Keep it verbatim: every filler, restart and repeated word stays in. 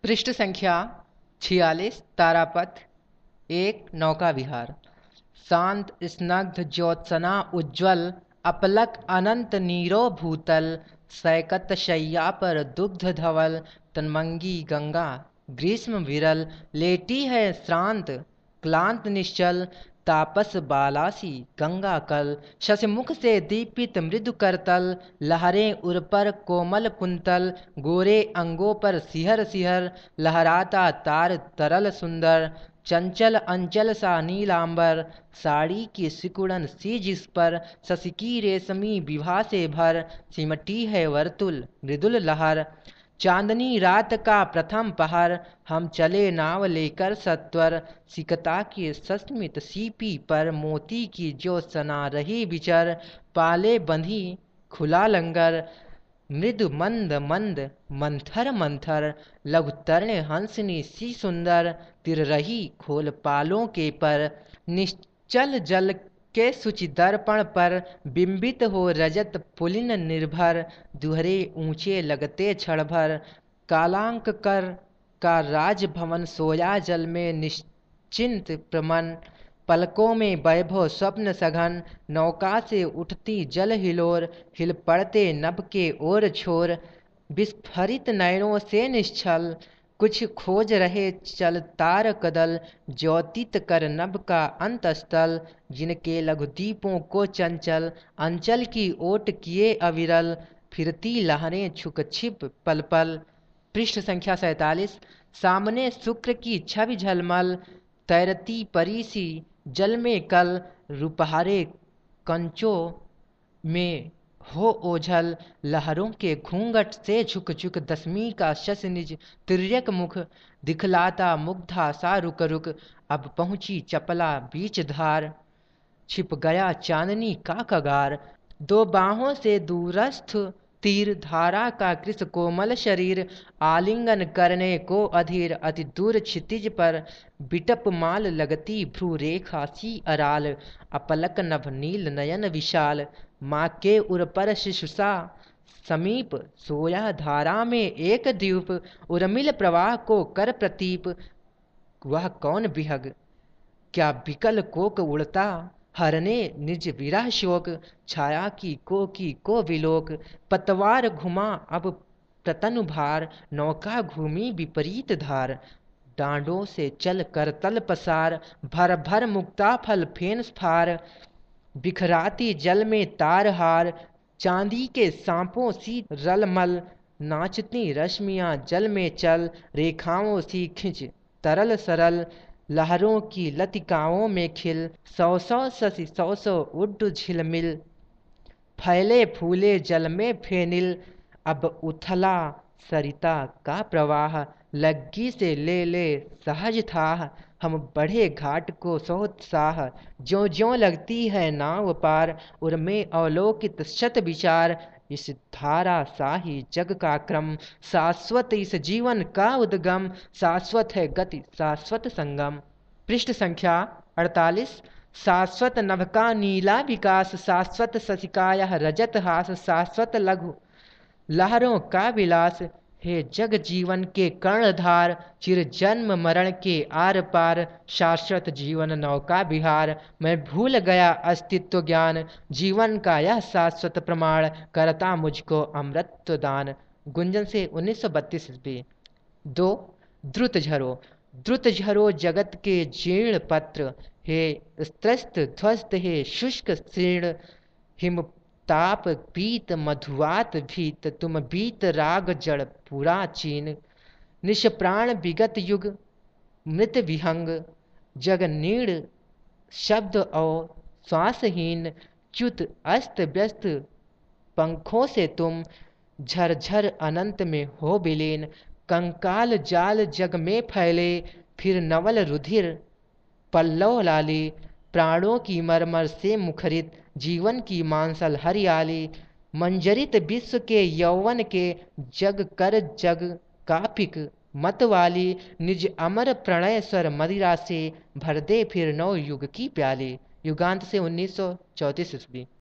पृष्ठ संख्या छियालीस। तारापथ एक। नौका विहार। शांत स्नग्ध ज्योत्सना उज्ज्वल अपलक अनंत नीरो भूतल सैकत शय्या पर दुग्ध धवल तन्मंगी गंगा ग्रीष्म विरल लेटी है श्रांत क्लांत निश्चल तापस बालासी गंगा कल शशमुख से दीपित मृदु करतल लहरें उर पर कोमल कुंतल गोरे अंगों पर सिहर सिहर लहराता तार तरल सुंदर चंचल अंचल सा नीलांबर साड़ी की सिकुड़न सी जिस पर शशिकी रेशमी विभा से भर सिमटी है वर्तुल मृदुल लहर चांदनी रात का प्रथम पहर हम चले नाव लेकर सत्वर सिकता की सस्मित सीपी पर मोती की जो सना रही विचर पाले बंधी खुला लंगर मृदु मंद मंद मंथर मंथर लघुतर्ण हंसनी सी सुंदर तिर रही खोल पालों के पर निश्चल जल के सुचि दर्पण पर बिंबित हो रजत पुलिन निर्भर दुहरे ऊंचे लगते क्षण भर कालांक कर का राजभवन सोया जल में निश्चिंत प्रमन पलकों में वैभव स्वप्न सघन नौका से उठती जल हिलोर हिल पड़ते नभ के ओर छोर विस्फरित नयनों से निश्चल कुछ खोज रहे चल तार कदल ज्योतित कर नभ का अंतस्थल जिनके लघुदीपों को चंचल अंचल की ओट किए अविरल फिरती लहरें छुक छिप पल पल। पृष्ठ संख्या सैतालीस। सामने शुक्र की छवि झलमल तैरती परी सी जल में कल रुपहारे कंचों में हो ओझल लहरों के घूंघट से झुक झुक दसवीं का शश निज तिर्यक मुख दिखलाता मुग्धा सा रुक रुक अब पहुंची चपला बीच धार छिप गया चांदनी का कगार दो बाहों से दूरस्थ तीर धारा का कृष कोमल शरीर आलिंगन करने को अधीर अति दूर क्षितिज पर बिटप माल लगती भ्रू रेखा सी अराल अपलक नभ नील नयन विशाल माँ के उर पर शिशुसा समीप सोया धारा में एक द्वीप उर्मिल प्रवाह को कर प्रतीप वह कौन बिहग क्या बिकल कोक उड़ता हरने निज विरह शोक छाया की को की को विलोक पतवार घुमा अब प्रतनु भार नौका घूमी विपरीत धार डांडों से चल कर तल पसार भर भर मुक्ता फल फेन फार बिखराती जल में तार हार चांदी के सांपों सी रलमल नाचती रश्मियां जल में चल रेखाओं सी खिंच तरल सरल लहरों की लतिकाओं में खिल सौ सौ शशि सौ सौ उड्ड झिलमिल फैले फूले जल में फेनिल अब उथला सरिता का प्रवाह लग्गी से ले ले सहज था हम बढ़े घाट को सोत्साह ज्यों ज्यों लगती है नाव पार उर्मे अवलोकित शत विचार इस धारा साही जग का क्रम शाश्वत इस जीवन का उद्गम शाश्वत है गति शाश्वत संगम। पृष्ठ संख्या अड़तालीस। शाश्वत नभ का नीला विकास शाश्वत शशिकाया रजत हास शाश्वत लघु लहरों का विलास हे जग जीवन के कर्णधार चिर जन्म मरण के आर पार शाश्वत जीवन नौका विहार मैं भूल गया अस्तित्व ज्ञान जीवन का यह शाश्वत प्रमाण करता मुझको अमृत दान। गुंजन से उन्नीस सौ बत्तीस ईस्वी। दो। द्रुत झरो। द्रुत झरो जगत के जीर्ण पत्र हे स्त्रस्त ध्वस्त हे शुष्क शीर्ण हिम ताप पीत मधुआत भीत तुम बीत राग जड़ पूरा चीन निष्प्राण विगत युग मृत विहंग जग नीड़ शब्द और श्वासहीन च्युत अस्त व्यस्त पंखों से तुम झरझर अनंत में हो विलीन कंकाल जाल जग में फैले फिर नवल रुधिर पल्लव लाली प्राणों की मरमर से मुखरित जीवन की मांसल हरियाली मंजरित विश्व के यौवन के जग कर जग कापिक मत वाली निज अमर प्रणय स्वर मदिरा से भर दे फिर नौ युग की प्याली। युगांत से उन्नीस सौ चौंतीस ईस्वी।